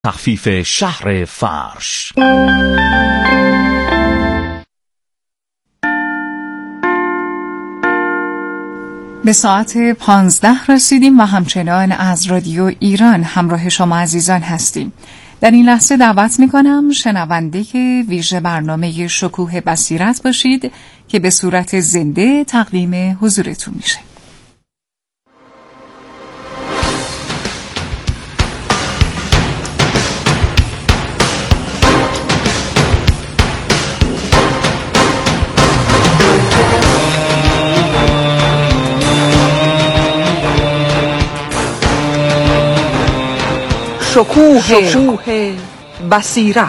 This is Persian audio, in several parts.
تخفیف شهر فرش. به ساعت 15 رسیدیم و همچنان از رادیو ایران همراه شما عزیزان هستیم. در این لحظه دعوت می‌کنم شنونده ویژه برنامه شکوه بصیرت باشید که به صورت زنده تقدیم حضورتون میشه. شکوه بصیرت.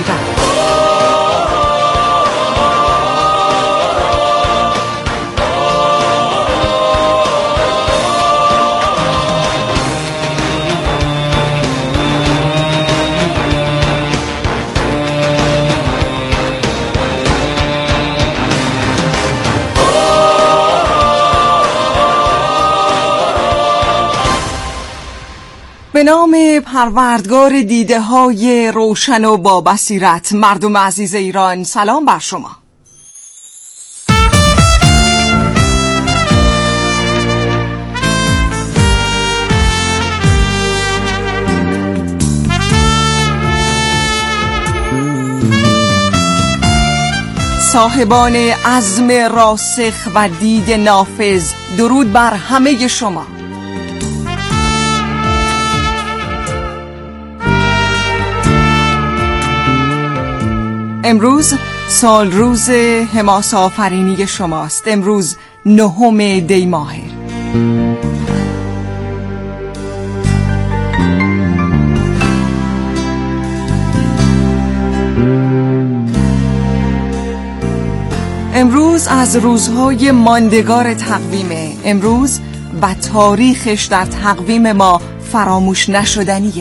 به نام پروردگار دیده های روشن و با بصیرت. مردم عزیز ایران، سلام بر شما. صاحبان عزم راسخ و دید نافذ، درود بر همه شما. امروز سال روز حماسه آفرینی شماست. امروز 9 دی ماهه. امروز از روزهای ماندگار تقویمه. امروز و تاریخش در تقویم ما فراموش نشدنیه.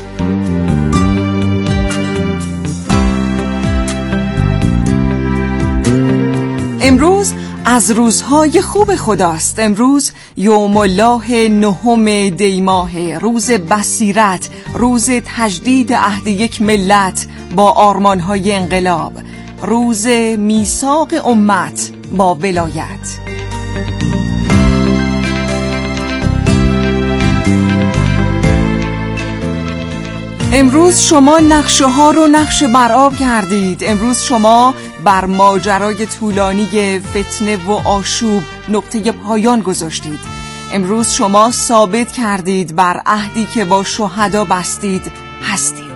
امروز از روزهای خوب خداست. امروز یوم الله 9 دی ماه، روز بصیرت، روز تجدید عهد یک ملت با آرمانهای انقلاب، روز میثاق امت با ولایت. امروز شما نقشه ها رو نقش بر آب کردید. امروز شما بر ماجرای طولانی فتنه و آشوب نقطه پایان گذاشتید. امروز شما ثابت کردید بر عهدی که با شهدا بستید هستید.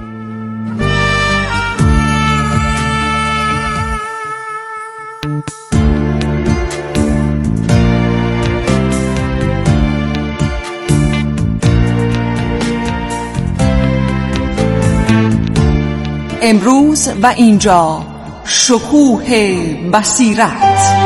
امروز و اینجا شکوه بصیرت.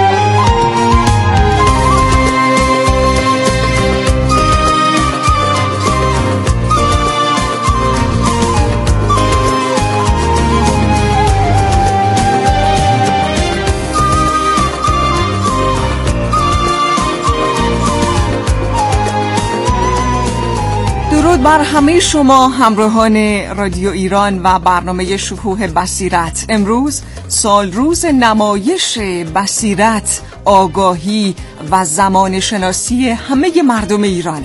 درود بر همه شما همراهان رادیو ایران و برنامه شکوه بصیرت. امروز سال روز نمایش بصیرت، آگاهی و زمان شناسی همه مردم ایرانه.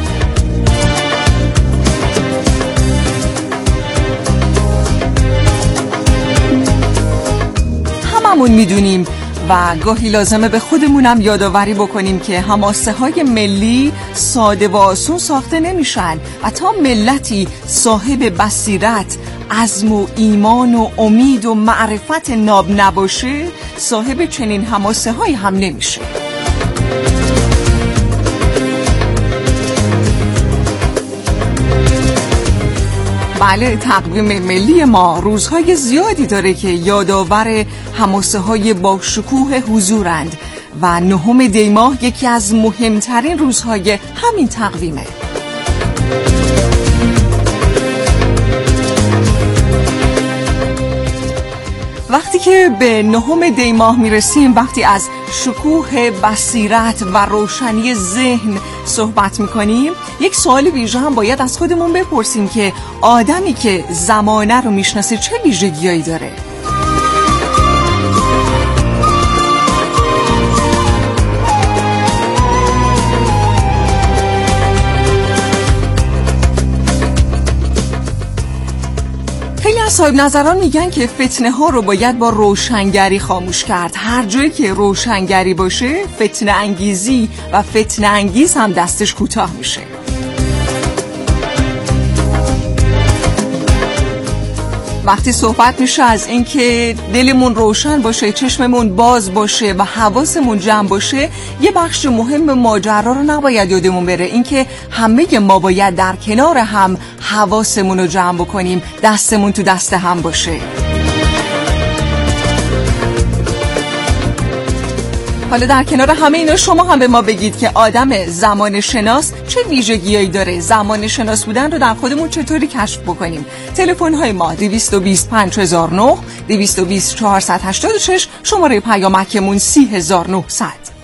هممون میدونیم و گاهی لازمه به خودمونم یادآوری بکنیم که حماسه های ملی ساده و آسون ساخته نمیشن و تا ملتی صاحب بصیرت، عزم و ایمان و امید و معرفت ناب نباشه، صاحب چنین حماسه های هم نمیشه. بله، تقویم ملی ما روزهای زیادی داره که یادآور حماسه های با شکوه حضورند و 9 دی ماه یکی از مهمترین روزهای همین تقویمه. وقتی که به 9 دی ماه میرسیم، وقتی از شکوه بصیرت و روشنی ذهن صحبت میکنیم، یک سوال ویژه هم باید از خودمون بپرسیم که آدمی که زمانه رو میشناسه چه ویژگیایی داره؟ صاحب نظران میگن که فتنه ها رو باید با روشنگری خاموش کرد. هر جایی که روشنگری باشه فتنه انگیزی و فتنه انگیز هم دستش کوتاه میشه. وقتی صحبت میشه از اینکه دلمون روشن باشه، چشممون باز باشه و حواسمون جمع باشه، یه بخش مهم ماجرا رو نباید یادمون بره، اینکه همه ما باید در کنار هم حواسمون رو جمع بکنیم، دستمون تو دست هم باشه. حالا در کنار همه اینا شما هم به ما بگید که آدم زمان شناس چه ویژگیایی داره؟ زمان شناس بودن رو در خودمون چطوری کشف بکنیم؟ تلفن های ما 220 5009 220 486، شماره پیامکمون 3900.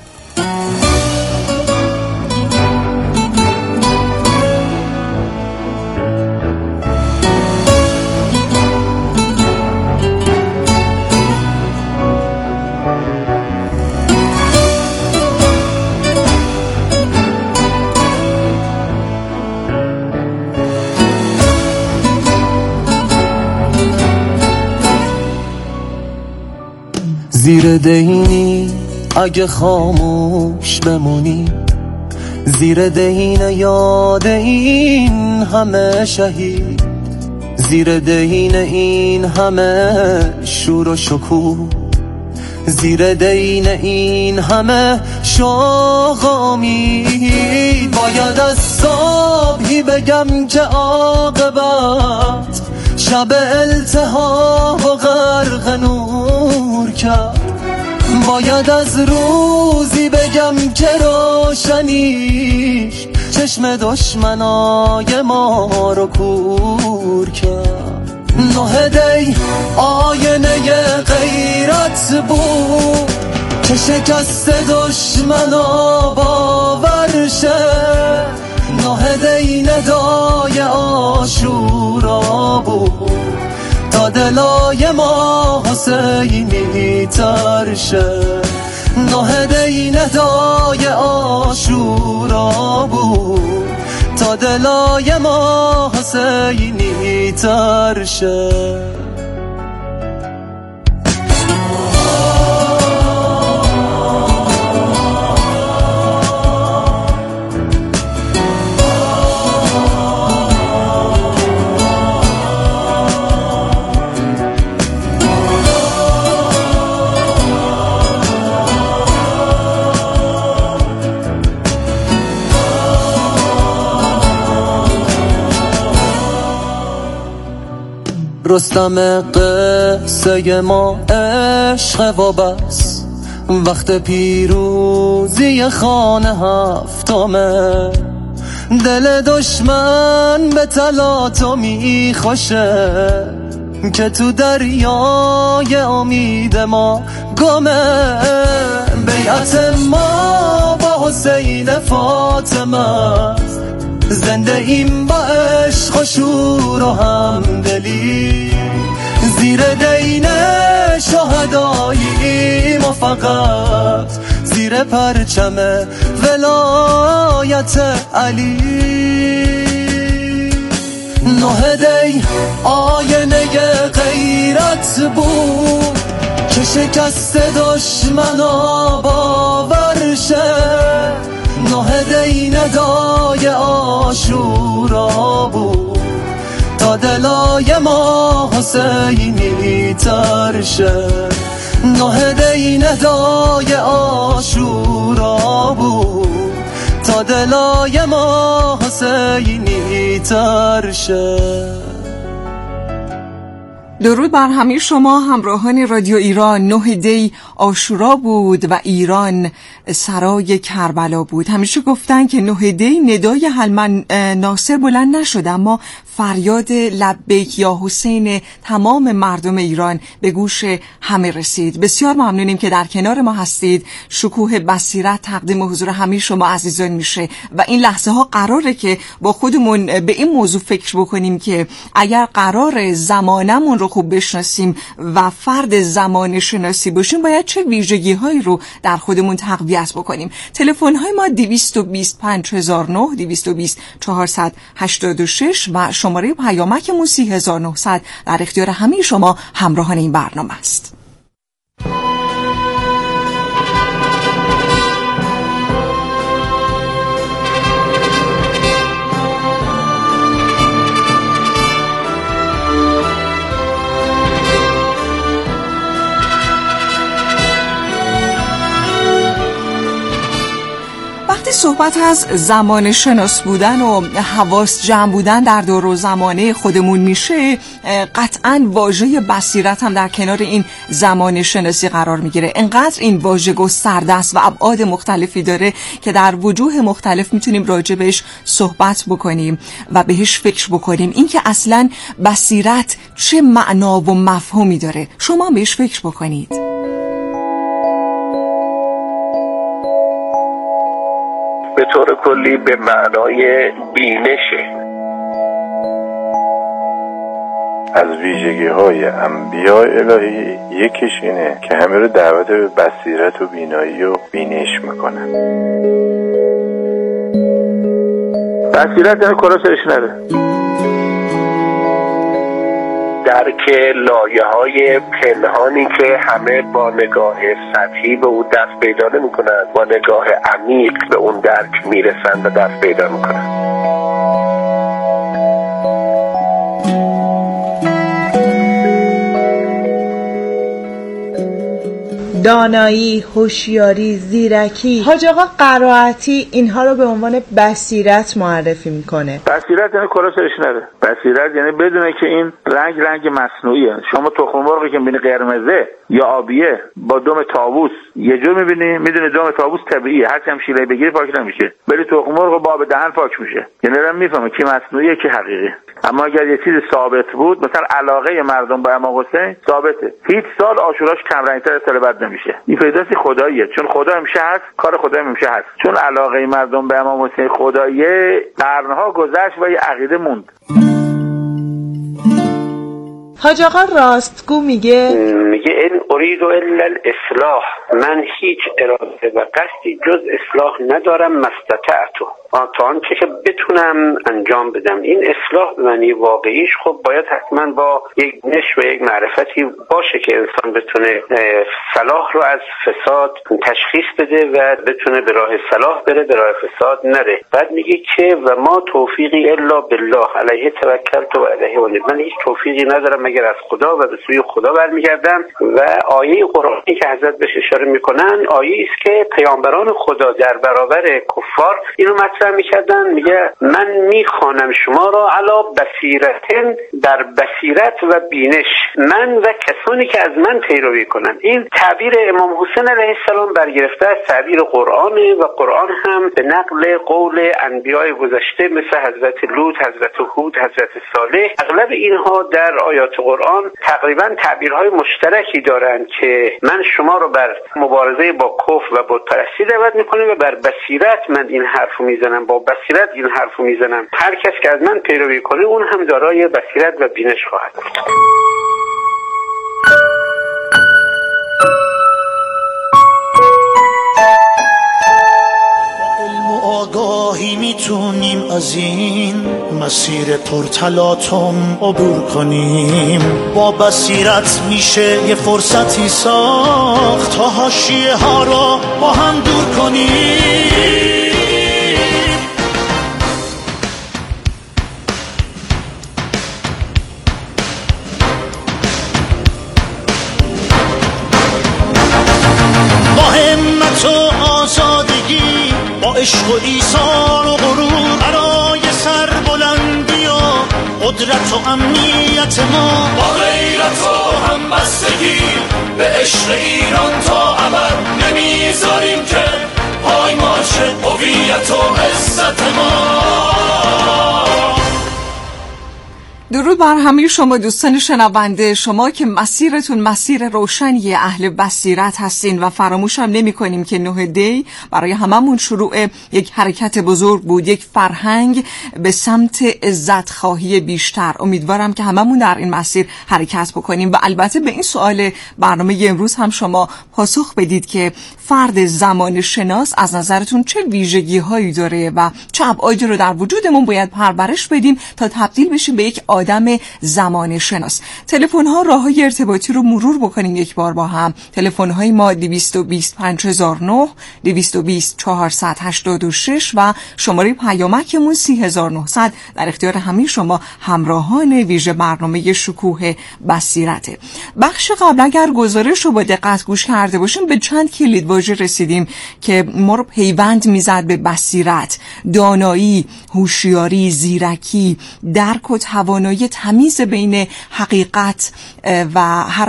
زیر دینی اگه خاموش بمونی، زیر دین یاد این همه شهید، زیر دین این همه شور و شکوه، زیر دین این همه شوق امید، باید از صبحی بگم که عاقبت شب التهاب و غرق نور کرد، باید از روزی بگم که روشنیش چشم دشمنای ما رو کور کرد. نه دی آینه غیرت بود که شکست دشمنا باور شه، نه دی ندای آشورا بود تا دلای ما حسینی تر شه، نه دی ندای آشورا بود تا دلای ما حسینی تر شه. رستم قصه ما عشق و بس، وقت پیروزی خانه هفتمه، دل دشمن به تلاطم میخوشه که تو دریای امید ما گمه، بیعت ما با حسین فاطمه، زنده ایم با عشق و شور و همدلی، زیر دین شهداییم و فقط زیر پرچم ولایت علی. نه دی آینه غیرت بود که شکست دشمنا باور شه، نه دی ندای آشورا بود تا دلای ما حسینی تر شه، نه دی ندای آشورا بود تا دلای ما حسینی تر شه. درود بر همه شما همراهان رادیو ایران. 9 دی عاشورا بود و ایران سرای کربلا بود. همیشه گفتن که 9 دی ندای حلمن ناصر بلند نشد، اما فریاد لبیک یا حسین تمام مردم ایران به گوش همه رسید. بسیار ممنونیم که در کنار ما هستید. شکوه بصیرت تقدیم حضور همه شما عزیزان میشه و این لحظه ها قراره که با خودمون به این موضوع فکر بکنیم که اگر قرار زمانمون رو خوب بشناسیم و فرد زمان شناسی باشیم باید چه ویژگی هایی رو در خودمون تقویت بکنیم. تلفن های ما 220 5009 220 486 و شماره پیامک 3900 در اختیار همه شما همراهان این برنامه است. صحبت از زمان شناس بودن و حواس جمع بودن در دور و زمانه خودمون میشه، قطعاً واژه بصیرت هم در کنار این زمان شناسی قرار میگیره. انقدر این واژه گسترده است و ابعاد مختلفی داره که در وجوه مختلف میتونیم راجبش صحبت بکنیم و بهش فکر بکنیم. این که اصلاً بصیرت چه معنا و مفهومی داره، شما بهش فکر بکنید. به طور کلی به معنای بینشه. از ویژگی‌های انبیاء الهی یکیش اینه که همه رو دعوت به بصیرت و بینایی و بینش میکنن. بصیرت یعنی کلا سرش نره، درک لایه‌های پنهانی که همه با نگاه سطحی به اون دست پیدا نمی‌کنن، با نگاه عمیق به اون درک میرسن و دست پیدا می‌کنن. دانایی، هوشیاری، زیرکی. حاج آقا قرائتی اینها رو به عنوان بصیرت معرفی میکنه. بصیرت یعنی کلا سرش نره. بصیرت یعنی بدونه که این رنگ مصنوعیه. شما تخم مرغی که میبینی قرمزه یا آبیه با دم طاووس یه جور میبینی، میدونی دم طاووس طبیعیه، هرچی هم شیله بگیری پاک نمیشه. ولی تخم مرغ با آب دهن پاک میشه. یعنی دارم میفهمه کی مصنوعیه کی حقیقی. اما اگر یه چیز ثابت بود، مثلا علاقه مردم به امام حسین ثابته، هیچ سال عاشوراش کم رنگ‌تر از سال بعد نمیشه. این پیداستی خداییه، چون خدا همیشه هست، کار خدا همیشه هست. چون علاقه مردم به امام حسین خداییه، قرنها گذشت و یه عقیده موند. حاج آقا راستگو میگه این اريد الا الاصلاح، من هیچ اراده و قصدی جز اصلاح ندارم، مستطعتو، تا آنچه که بتونم انجام بدم. این اصلاح به معنی واقعیش خب باید حتما با یک نش و یک معرفتی باشه که انسان بتونه صلاح رو از فساد تشخیص بده و بتونه به راه صلاح بره، به راه فساد نره. بعد میگه که و ما توفیقی الا بالله علیه توکلت و علیه انیب، من هیچ توفیقی ندارم مگر از خدا و به سوی خدا برمیگردم. و آیه قرآنی که حضرت بهش اشاره میکنن آیه است که پیامبران خدا در برابر کفار اینو مطرح میکردن، میگه من میخوانم شما را علی بصیرتن، در بصیرت و بینش، من و کسانی که از من پیروی کنن. این تعبیر امام حسین علیه السلام برگرفته از تعبیر قرآنه و قرآن هم به نقل قول انبیاء گذشته مثل حضرت لوط، حضرت هود، حضرت صالح، اغلب اینها در آیات قرآن تقریبا تعبیرهای مشترکی دارند که من شما رو بر مبارزه با کفر و بتپرستی دعوت میکنم و بر بصیرت من این حرفو میزنم، با بصیرت این حرفو میزنم. هر کس که از من پیروی کنه اون هم دارای بصیرت و بینش خواهد بود. آگاهی میتونیم از این مسیر پرتلاطم عبور کنیم، با بصیرت میشه یه فرصتی ساخت تا حاشیه ها رو با هم دور کنیم. با همت و آزادگی، با عشق و ایثار و غرور، برای سربلندی و قدرت و امنیت ما، با غیرت و همبستگی به عشق ایران تا ابد نمیذاریم که پایمال شه هویت و عزت ما. درود بر همه شما دوستان شنونده، شما که مسیرتون مسیر روشنی اهل بصیرت هستین و فراموش هم نمی کنیم که 9 دی برای هممون شروع یک حرکت بزرگ بود، یک فرهنگ به سمت عزت خواهی بیشتر. امیدوارم که هممون در این مسیر حرکت بکنیم و البته به این سوال برنامه امروز هم شما پاسخ بدید که فرد زمان شناس از نظرتون چه ویژگی هایی داره و چه ابعادی رو در وجودمون باید پرورش بدیم تا تبدیل بشیم به یک آدم زمان شناس. تلفن ها، راه های ارتباطی رو مرور بکنیم یک بار با هم. تلفن های ما 220 5009 220 486 و شماره پیامکمون 30900 در اختیار همه شما همراهان ویژه برنامه شکوه بصیرته. بخش قبل اگر گزارش رو با دقت گوش کرده باشیم به چند کلید واژه رسیدیم که ما رو پیوند میزد به بصیرت، دانایی، هوشیاری، زیرکی، درک و توانایی تمیز بین حقیقت و هر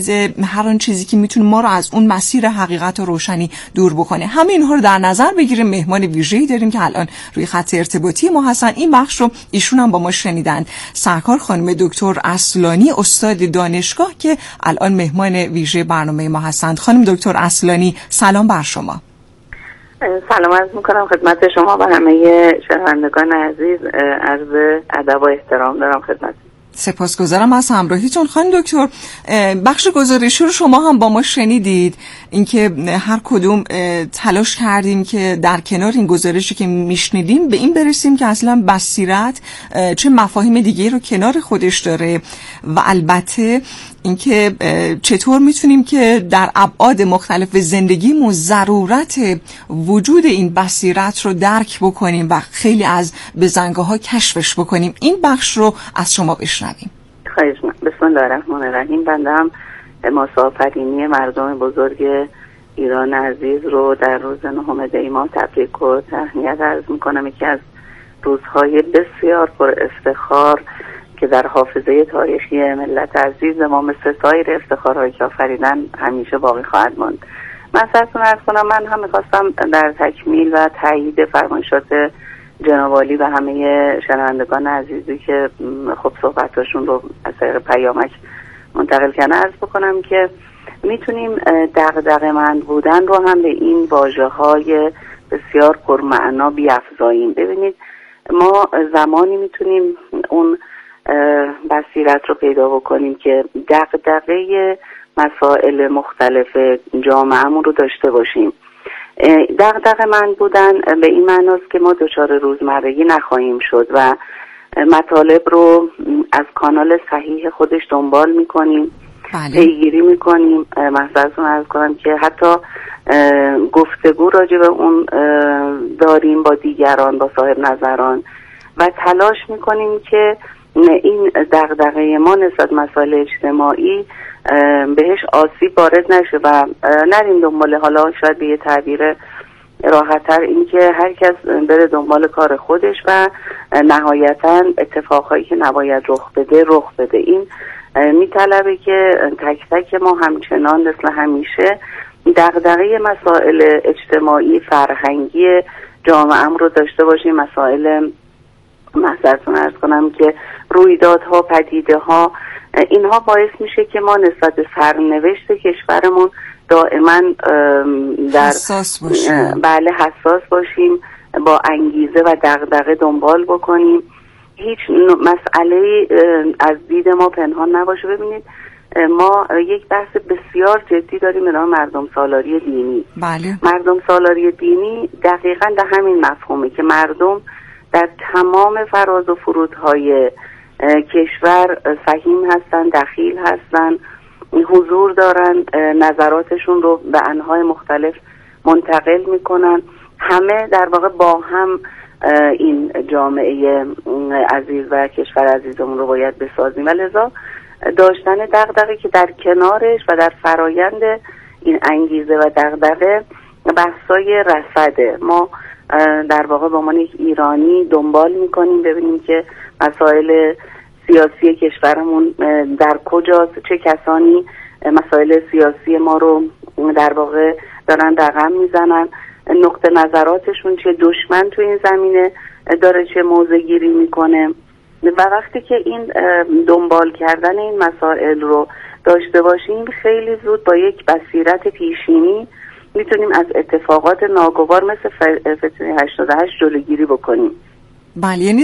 آن چیزی که میتونه ما رو از اون مسیر حقیقت و روشنی دور بکنه. همه اینها رو در نظر بگیریم. مهمان ویژه‌ای داریم که الان روی خط ارتباطی ما هستن. این بخش رو ایشون هم با ما شنیدن، سرکار خانم دکتر اصلانی، استاد دانشگاه که الان مهمان ویژه برنامه ما هستند. خانم دکتر اصلانی سلام بر شما. سلام عرض میکنم خدمت شما و همه شنوندگان عزیز. عرض ادب و احترام دارم خدمت. سپاسگزارم از همراهیتون. خانم دکتر، بخش گزارشی رو شما هم با ما شنیدید، اینکه هر کدوم تلاش کردیم که در کنار این گزارشی که میشنیدیم به این برسیم که اصلا بصیرت چه مفاهیم دیگه رو کنار خودش داره و البته اینکه چطور میتونیم که در ابعاد مختلف زندگیمون ضرورت وجود این بصیرت رو درک بکنیم و خیلی از بزنگاه‌ها کشفش بکنیم. این بخش رو از شما بشنویم. خواهش می‌کنم. بسم الله الرحمن الرحیم. بنده هم مسافرینی مردم بزرگ ایران عزیز رو در روز 9 دی ماه تبریک و تهنیت عرض می‌کنم. یکی از روزهای بسیار پر افتخار که در حافظه تاریخی ملت عزیز ما مثل سایر افتخارهایی که آفریدن همیشه باقی خواهد ماند. من سرتون عرض کنم، من هم میخواستم در تکمیل و تایید فرمایشات جناب عالی و همه شنوندگان عزیزی که خب صحبتاشون رو از طریق پیامک منتقل کردن عرض بکنم که میتونیم دغدغه‌مند بودن رو هم به این واژه‌های بسیار پرمعنا بیافزاییم. ببینید، ما زمانی میتونیم اون بصیرت رو پیدا بکنیم که دغدغه مسائل مختلف جامعه‌مون رو داشته باشیم. دغدغه‌مند بودن به این معناست که ما دچار روزمرگی نخواهیم شد و مطالب رو از کانال صحیح خودش دنبال میکنیم، پیگیری میکنیم. مثلا عرض کنم که حتی گفتگو راجع به اون داریم با دیگران، با صاحب نظران و تلاش میکنیم که این دغدغه ما نسبت مسائل اجتماعی بهش آسیب وارد نشه و نریم دنبال، حالا شاید به یه تعبیر راحت‌تر این که هر کس بره دنبال کار خودش و نهایتاً اتفاقهایی که نباید رخ بده. این میطلبه که تک تک ما همچنان مثل همیشه دغدغه مسائل اجتماعی فرهنگی جامعه‌ام رو داشته باشیم. مسائل محضرتون عرض کنم که رویدادها، پدیده‌ها، اینها باعث میشه که ما نسبت به سرنوشت کشورمون دائما در حساس باشیم. بله، حساس باشیم، با انگیزه و دغدغه دنبال بکنیم. هیچ مسئله از دید ما پنهان نباشه. ببینید، ما یک بحث بسیار جدی داریم به نام مردم سالاری دینی. بله. مردم سالاری دینی دقیقاً در همین مفهومه که مردم در تمام فراز و فرودهای کشور سهیم هستن، دخیل هستن، حضور دارن، نظراتشون رو به انواع مختلف منتقل میکنن. همه در واقع با هم این جامعه عزیز و کشور عزیزمون رو باید بسازیم و لذا داشتن دغدغه که در کنارش و در فرایند این انگیزه و دغدغه بحثای رصده ما در واقع به عنوان یک ایرانی دنبال میکنیم ببینیم که مسائل سیاسی کشورمون در کجاست، چه کسانی مسائل سیاسی ما رو در واقع دارن رقم میزنن، نقطه نظراتشون چه، دشمن تو این زمینه داره چه موضع گیری میکنه و وقتی که این دنبال کردن این مسائل رو داشته باشیم خیلی زود با یک بصیرت پیشینی میتونیم از اتفاقات ناگوار مثل فتنه 88 جلوگیری بکنیم. بله، یعنی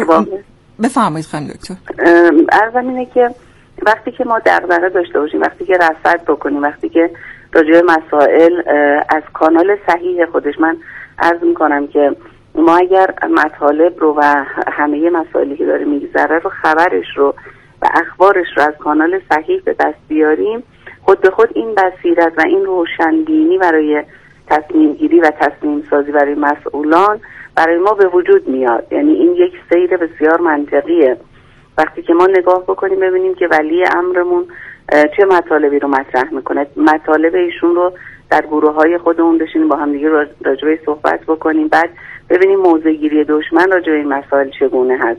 بفرمایید خانم دکتر. عرضم اینه که وقتی که ما دغدغه داشته باشیم، وقتی که رصد بکنیم، وقتی که راجع به مسائل از کانال صحیح خودش، من عرض میکنم که ما اگر مطالب رو و همه مسائلی که داره میگذره رو، خبرش رو و اخبارش رو از کانال صحیح به دست بیاریم، خود به خود این بصیرت و این روشنبینی برای تصمیم گیری و تصمیم سازی برای مسئولان برای ما به وجود میاد. یعنی این یک سیر بسیار منطقیه. وقتی که ما نگاه بکنیم ببینیم که ولی امرمون چه مطالبی رو مطرح میکنه، مطالب ایشون رو در گروه‌های خودمون بشینیم با هم دیگه راجع صحبت بکنیم، بعد ببینیم موضع‌گیری دشمن راجع به این مسائل چگونه هست،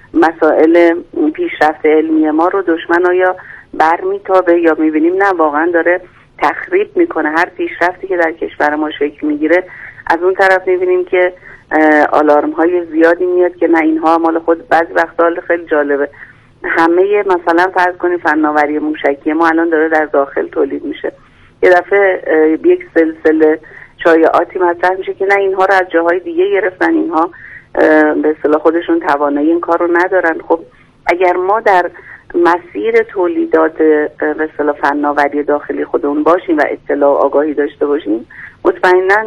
مسائل پیشرفت علمی ما رو دشمن آیا برمیتابه یا میبینیم نه واقعا داره تخریب میکنه. هر پیشرفتی که در کشور ما شکل میگیره از اون طرف میبینیم که آلارم های زیادی میاد که نه اینها مال خود. بعضی وقتا خیلی جالبه، همه مثلا فرض کنید فناوری موشکی ما الان داره در داخل تولید میشه، یه دفعه یک سلسله شایعاتی مطرح میشه که نه اینها رو از جاهای دیگه گرفتن، اینها به اصطلاح خودشون توانایی این کار رو ندارن. خب اگر ما در مسیر تولیدات به اصطلاح فناوری داخلی خودمون باشیم و اطلاع و آگاهی داشته باشیم، مطمئناً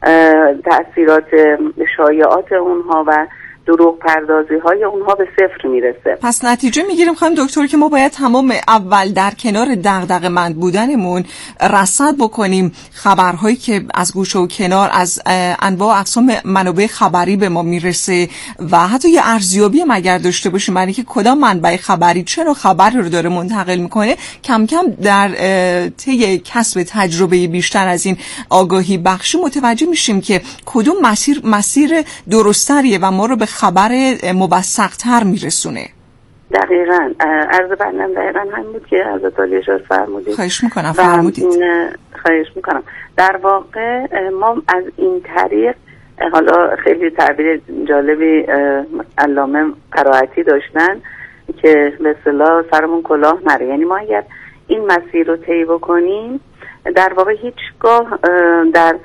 تأثیرات شایعات اونها و دروغ پردازی های اونها به صفر میرسه. پس نتیجه میگیریم خانم دکتر که ما باید تمام اول در کنار دغدغه‌مند بودنمون رصد بکنیم خبرهایی که از گوشه و کنار از انواع اقسام منابع خبری به ما میرسه و حتی یه ارزیابی هم اگر داشته باشیم برای که کدام منبع خبری چه نوع خبری رو داره منتقل میکنه، کم کم در طی کسب تجربه بیشتر از این آگاهی بخشی متوجه میشیم که کدوم مسیر درستریه و ما رو به خبر موثق‌تر میرسونه. دقیقاً عرض بندم دقیقاً همین بود که حضرت عالی اشاره فرمودید. خواهش میکنم فرمودید. خواهش میکنم. در واقع ما از این طریق، حالا خیلی تعبیر جالبی علامه قرائتی داشتن که به اصطلاح سرمون کلاه نره، یعنی ما اگر این مسیر رو طی بکنیم در واقع هیچگاه در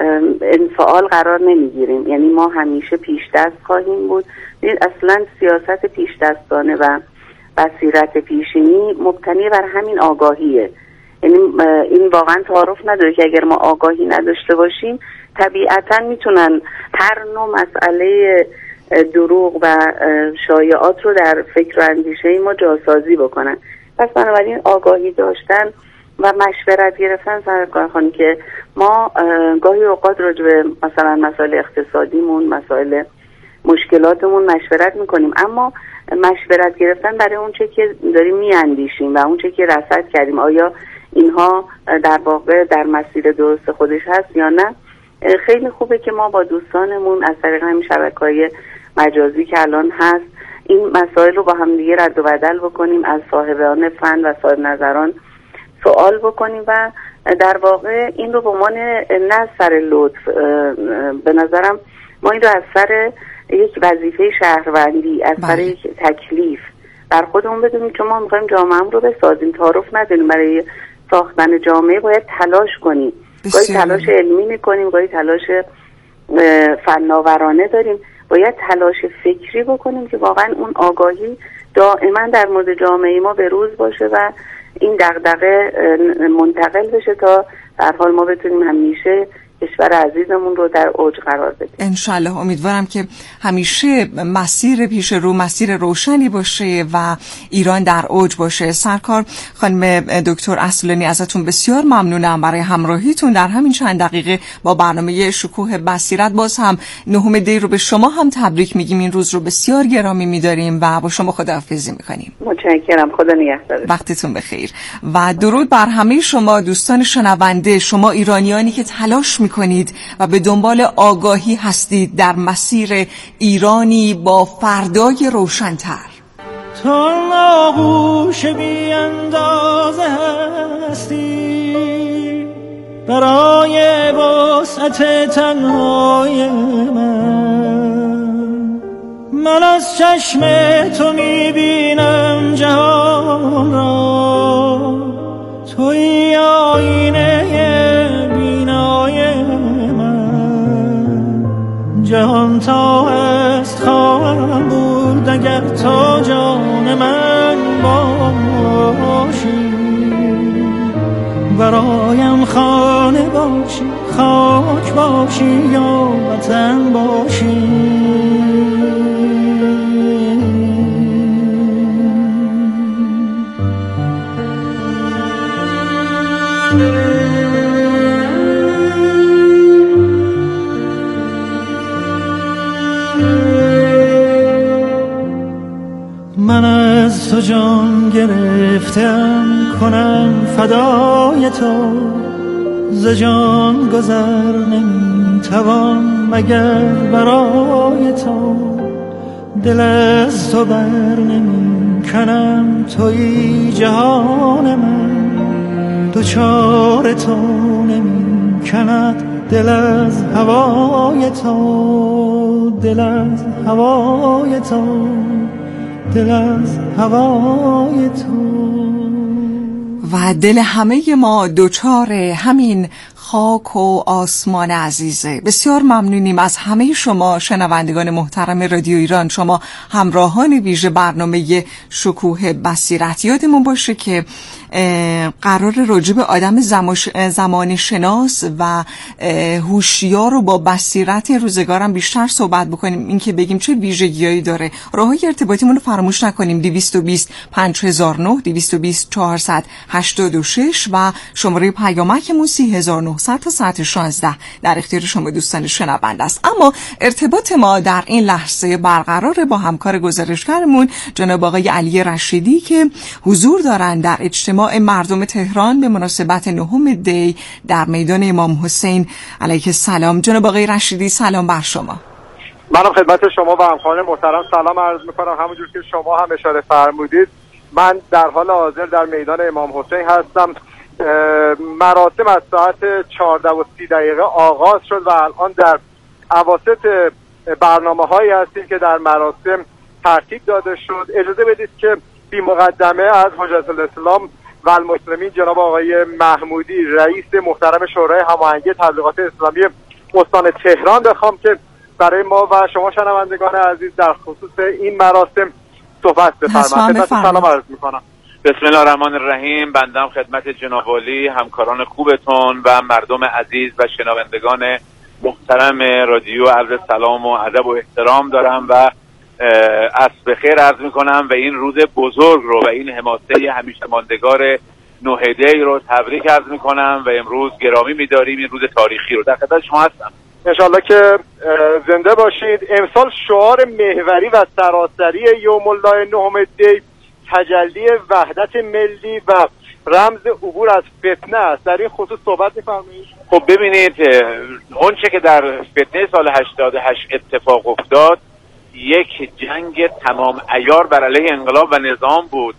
انفعال قرار نمیگیریم، یعنی ما همیشه پیش دست خواهیم بود. اصلا سیاست پیش دستانه و بصیرت پیشینی مبتنی بر همین آگاهیه. یعنی این واقعا تعارف نداره که اگر ما آگاهی نداشته باشیم طبیعتا میتونن هر نوع مسئله دروغ و شایعات رو در فکر و اندیشه ما جاسازی بکنن. پس بنابراین آگاهی داشتن و مشورت گرفتن سرکار خانم که ما گاهی اوقات راجع به مثلا مسائل اقتصادیمون، مسائل مشکلاتمون مشورت میکنیم، اما مشورت گرفتن برای اون چه که داریم میاندیشیم و اون چه که رصد کردیم آیا اینها در واقع در مسیر درست خودش هست یا نه. خیلی خوبه که ما با دوستانمون از طریق همین شبکه‌های مجازی که الان هست این مسائل رو با هم دیگه رد و بدل بکنیم، از صاحبان فن و صاحب نظران سوال بکنیم و در واقع این رو به عنوان نه سر لطف، به نظرم ما این رو از سر یک وظیفه شهروندی، از سر یک تکلیف بر خودمون بدونیم، چون ما میخوایم جامعه رو بسازیم، تعارف نداریم. برای ساختن جامعه باید تلاش کنیم، گاهی تلاش علمی میکنیم، گاهی تلاش فناورانه داریم، باید تلاش فکری بکنیم که واقعا اون آگاهی دائما در مورد جامعه ما به روز باشه و این دغدغه منتقل بشه تا در حال ما بتونیم همیشه کشور عزیزمون رو در اوج قرار بدیم. انشالله. امیدوارم که همیشه مسیر پیش رو مسیر روشنی باشه و ایران در اوج باشه. سرکار خانم دکتر اصلانی ازتون بسیار ممنونم برای همراهیتون در همین چند دقیقه با برنامه شکوه بصیرت. باز هم 9 دی رو به شما هم تبریک میگیم، این روز رو بسیار گرامی میداریم و با شما خداحافظی میکنیم. متشکرم، خدا نگهدار. وقتتون بخیر و درود بر همه شما دوستان شنونده، شما ایرانیانی که تلاش کنید و به دنبال آگاهی هستید در مسیر ایرانی با فردای روشن‌تر. تو آغوش بی اندازه هستی برای وسعت تنهای من من از چشم تو میبینم جهان را، توی آینه بینای من. جهان تا است خواهم بود اگر تا جان من باشی، برایم خانه باشی، خاک باشی یا وطن باشی. من از تو جان گرفتم کنم فدای تو، ز جان گذر نمیتوان مگر برای تو. دل از تو بر نمیکنم توی جهان من، دوچار تو نمیکند دل از هوای تو، دل از هوای تو، دل از هوای تو. و دل همه ما دوچار همین خاک و آسمان عزیزه. بسیار ممنونیم از همه شما شنوندگان محترم رادیو ایران، شما همراهان ویژه برنامه شکوه بصیرت. یادمون باشه که قرار راجع به آدم زمان شناس و هوشیار رو با بصیرت روزگارم بیشتر صحبت بکنیم، این که بگیم چه ویژگیایی داره. راههای ارتباطیمون رو فراموش نکنیم، 220 5009 220 486 و شماره پیامکمون 30900 تا ساعت 16 در اختیار شما دوستان شنونده است. اما ارتباط ما در این لحظه برقرار با همکار گزارشگرمون جناب آقای علی رشیدی که حضور دارند در اجتماع مردم تهران به مناسبت 9 دی در میدان امام حسین علیه السلام. جناب آقای رشیدی سلام بر شما. منم خدمت شما و همکاران محترم سلام عرض میکنم. همونجور که شما هم اشاره فرمودید من در حال حاضر در میدان امام حسین هستم. مراسم از ساعت 14:30 آغاز شد و الان در اواسط برنامه‌هایی هستیم که در مراسم ترتیب داده شد. اجازه بدید که بی مقدمه از حجت الاسلام و المسلمین جناب آقای محمودی رئیس محترم شورای هماهنگی تبلیغات اسلامی استان تهران بخوام که برای ما و شما شنوندگان عزیز در خصوص این مراسم صحبت بفرمایید. سلام عرض می‌کنم. بسم الله الرحمن الرحیم. بندم خدمت جناب عالی، همکاران خوبتون و مردم عزیز و شنوندگان محترم رادیو عرض سلام و ادب و احترام دارم و عصر بخیر عرض میکنم و این روز بزرگ رو و این حماسه همیشه ماندگار 9 دی رو تبریک عرض میکنم و امروز گرامی میداریم این روز تاریخی رو. در خدمت شما هستم. انشالله که زنده باشید. امسال شعار محوری و سراسری یوم الله 9 دی تجلی وحدت ملی و رمز عبور از فتنه است. در این خصوص صحبت می‌فرمایید؟ خب ببینید، اون چه که در فتنه سال 88 اتفاق افتاد یک جنگ تمام عیار بر علیه انقلاب و نظام بود.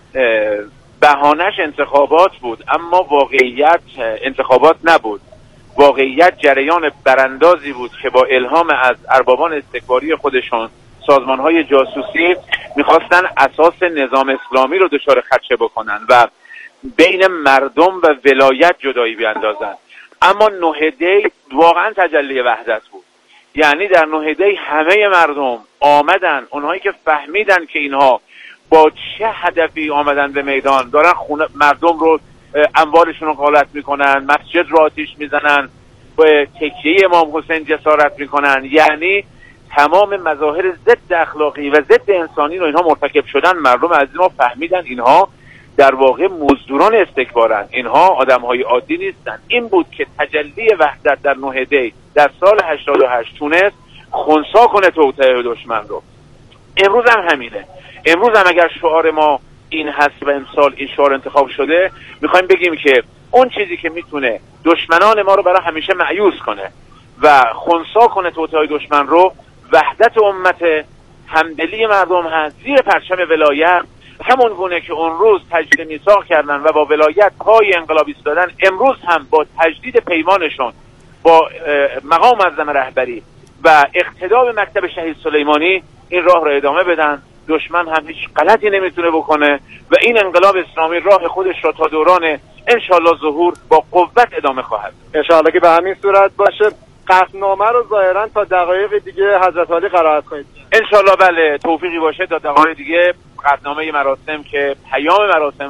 بهانش انتخابات بود، اما واقعیت انتخابات نبود. واقعیت جریان براندازی بود که با الهام از اربابان استکباری خودشون، سازمان‌های جاسوسی، میخواستن اساس نظام اسلامی رو دچار خدشه بکنن و بین مردم و ولایت جدایی بیاندازن. اما 9 دی واقعا تجلی وحدت بود. یعنی در 9 دی همه مردم آمدن، اونهایی که فهمیدن که اینها با چه هدفی آمدن به میدان، دارن مردم رو اموالشون رو غارت میکنن، مسجد رو آتیش میزنن، به تکیه امام حسین جسارت میکنن. یعنی تمام مظاهر ضد اخلاقی و ضد انسانی رو اینها مرتکب شدن. مردم عزیز ما فهمیدن اینها در واقع مزدوران استکبارن، اینها آدم‌های عادی نیستن. این بود که تجلی وحدت در 9 دی در سال 88 تونست خنثی کنه توطئه دشمن رو. امروز هم همینه. امروز هم اگر شعار ما این هست و امسال این شعار انتخاب شده، میخوایم بگیم که اون چیزی که میتونه دشمنان ما رو برای همیشه مایوس کنه و خنثی کنه توطئه دشمن رو، وحدت امت، همدلی مردم هست زیر پرچم ولایت. همون گونه که اون روز تجدید میثاق کردن و با ولایت پای انقلاب ایستادن، امروز هم با تجدید پیمانشون با مقام معظم رهبری و اقتدا به مکتب شهید سلیمانی این راه رو ادامه بدن. دشمن هم هیچ غلطی نمیتونه بکنه و این انقلاب اسلامی راه خودش را تا دوران انشالله ظهور با قوت ادامه خواهد. انشالله که به همین صورت باشه. قطعنامه رو ظاهرا تا دقایق دیگه حضرت علی قرائت کنید. انشالله بله، توفیقی باشه تا دقایق دیگه قطعنامه مراسم که پیام مراسم